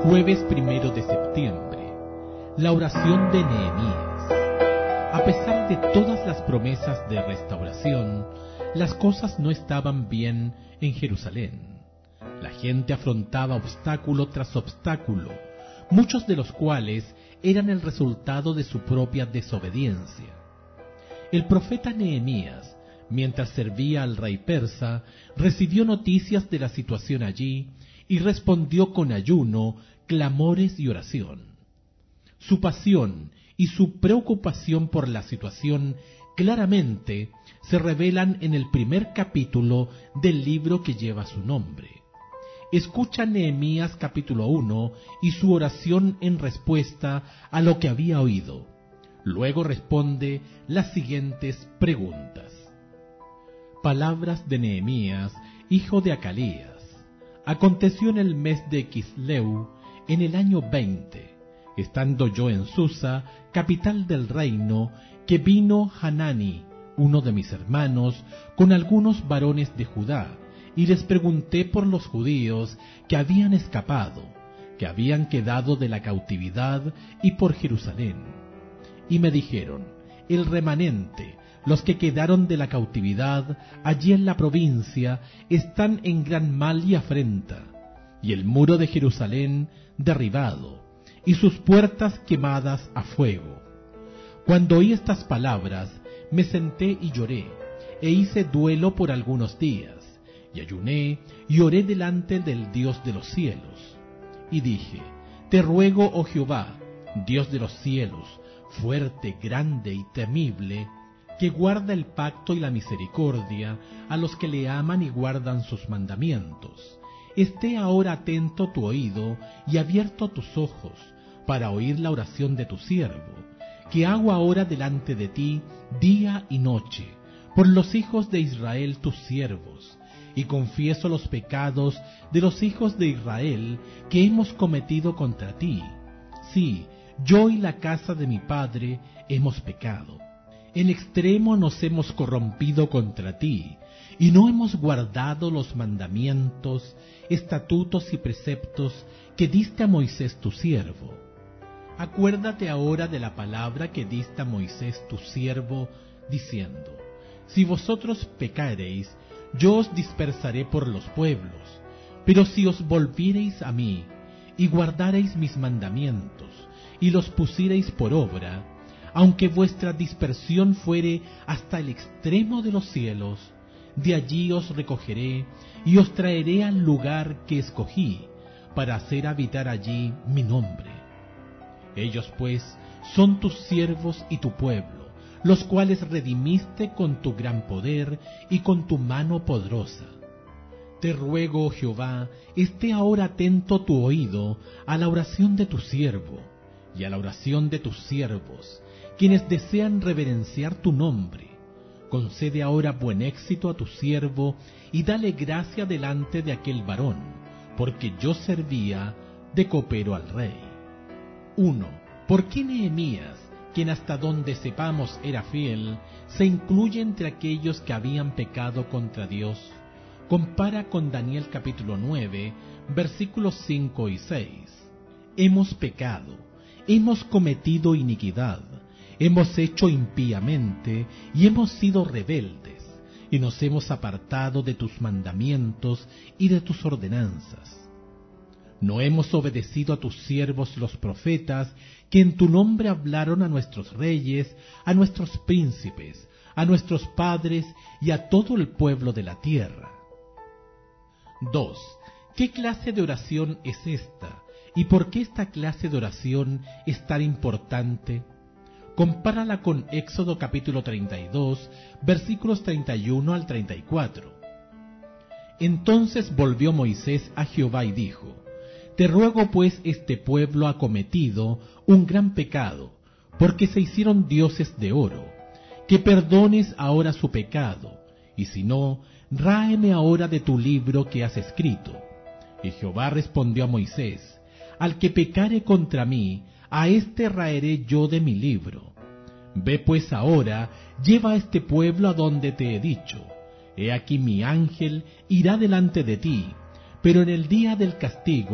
Jueves 1 de septiembre. La oración de Nehemías. A pesar de todas las promesas de restauración, las cosas no estaban bien en Jerusalén. La gente afrontaba obstáculo tras obstáculo, muchos de los cuales eran el resultado de su propia desobediencia. El profeta Nehemías, mientras servía al rey persa, recibió noticias de la situación allí y respondió con ayuno, clamores y oración. Su pasión y su preocupación por la situación claramente se revelan en el primer capítulo del libro que lleva su nombre. Escucha Nehemías capítulo 1 y su oración en respuesta a lo que había oído. Luego responde las siguientes preguntas. Palabras de Nehemías, hijo de Acalías. Aconteció en el mes de Quisleu, en el año 20, estando yo en Susa, capital del reino, que vino Hanani, uno de mis hermanos, con algunos varones de Judá, y les pregunté por los judíos que habían escapado, que habían quedado de la cautividad, y por Jerusalén. Y me dijeron, el remanente, los que quedaron de la cautividad allí en la provincia, están en gran mal y afrenta, y el muro de Jerusalén derribado, y sus puertas quemadas a fuego. Cuando oí estas palabras, me senté y lloré, e hice duelo por algunos días, y ayuné y oré delante del Dios de los cielos. Y dije, te ruego, oh Jehová, Dios de los cielos, fuerte, grande y temible, que guarda el pacto y la misericordia a los que le aman y guardan sus mandamientos. Esté ahora atento tu oído y abierto tus ojos, para oír la oración de tu siervo, que hago ahora delante de ti día y noche, por los hijos de Israel tus siervos, y confieso los pecados de los hijos de Israel que hemos cometido contra ti. Sí, yo y la casa de mi padre hemos pecado. En extremo nos hemos corrompido contra ti, y no hemos guardado los mandamientos, estatutos y preceptos que diste a Moisés tu siervo. Acuérdate ahora de la palabra que diste a Moisés tu siervo, diciendo, si vosotros pecareis, yo os dispersaré por los pueblos, pero si os volviereis a mí, y guardareis mis mandamientos, y los pusiereis por obra, aunque vuestra dispersión fuere hasta el extremo de los cielos, de allí os recogeré y os traeré al lugar que escogí, para hacer habitar allí mi nombre. Ellos pues son tus siervos y tu pueblo, los cuales redimiste con tu gran poder y con tu mano poderosa. Te ruego, oh Jehová, esté ahora atento tu oído a la oración de tu siervo y a la oración de tus siervos, quienes desean reverenciar tu nombre. Concede ahora buen éxito a tu siervo y dale gracia delante de aquel varón, porque yo servía de copero al rey. 1. ¿Por qué Nehemías, quien hasta donde sepamos era fiel, se incluye entre aquellos que habían pecado contra Dios? Compara con Daniel capítulo 9, versículos 5 y 6. Hemos pecado, hemos cometido iniquidad, hemos hecho impíamente y hemos sido rebeldes, y nos hemos apartado de tus mandamientos y de tus ordenanzas. No hemos obedecido a tus siervos los profetas, que en tu nombre hablaron a nuestros reyes, a nuestros príncipes, a nuestros padres y a todo el pueblo de la tierra. 2. ¿Qué clase de oración es esta? ¿Y por qué esta clase de oración es tan importante? Compárala con Éxodo capítulo 32, versículos 31 al 34. Entonces volvió Moisés a Jehová y dijo, te ruego pues, este pueblo ha cometido un gran pecado, porque se hicieron dioses de oro, que perdones ahora su pecado, y si no, ráeme ahora de tu libro que has escrito. Y Jehová respondió a Moisés, al que pecare contra mí, a éste raeré yo de mi libro. Ve pues ahora, lleva a este pueblo a donde te he dicho. He aquí mi ángel irá delante de ti, pero en el día del castigo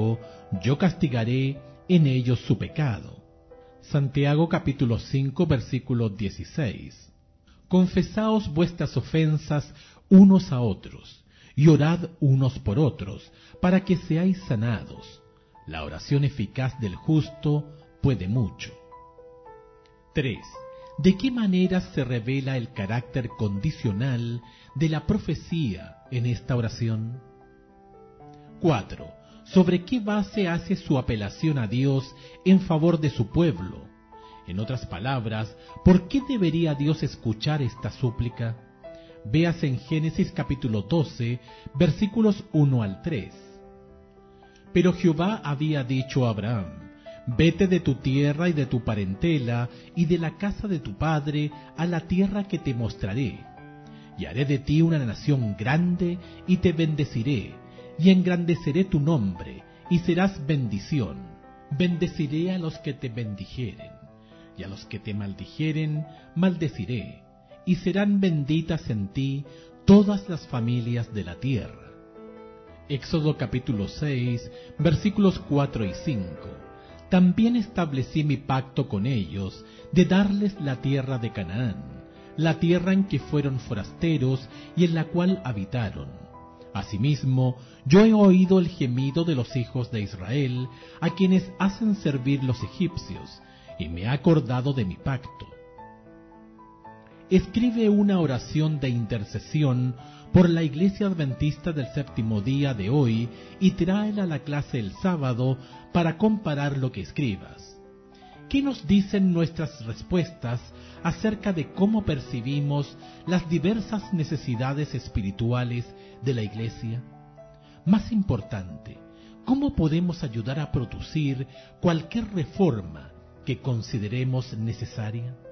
yo castigaré en ellos su pecado. Santiago capítulo 5 versículo 16. Confesaos vuestras ofensas unos a otros, y orad unos por otros, para que seáis sanados. La oración eficaz del justo puede mucho. 3. ¿De qué manera se revela el carácter condicional de la profecía en esta oración? 4. ¿Sobre qué base hace su apelación a Dios en favor de su pueblo? En otras palabras, ¿por qué debería Dios escuchar esta súplica? Véase en Génesis capítulo 12, versículos 1 al 3. Pero Jehová había dicho a Abraham: vete de tu tierra y de tu parentela y de la casa de tu padre a la tierra que te mostraré. Y haré de ti una nación grande y te bendeciré, y engrandeceré tu nombre, y serás bendición. Bendeciré a los que te bendijeren, y a los que te maldijeren, maldeciré, y serán benditas en ti todas las familias de la tierra. Éxodo capítulo 6, versículos 4 y 5. También establecí mi pacto con ellos, de darles la tierra de Canaán, la tierra en que fueron forasteros y en la cual habitaron. Asimismo, yo he oído el gemido de los hijos de Israel, a quienes hacen servir los egipcios, y me he acordado de mi pacto. Escribe una oración de intercesión por la Iglesia Adventista del Séptimo Día de hoy y tráela a la clase el sábado para comparar lo que escribas. ¿Qué nos dicen nuestras respuestas acerca de cómo percibimos las diversas necesidades espirituales de la Iglesia? Más importante, ¿cómo podemos ayudar a producir cualquier reforma que consideremos necesaria?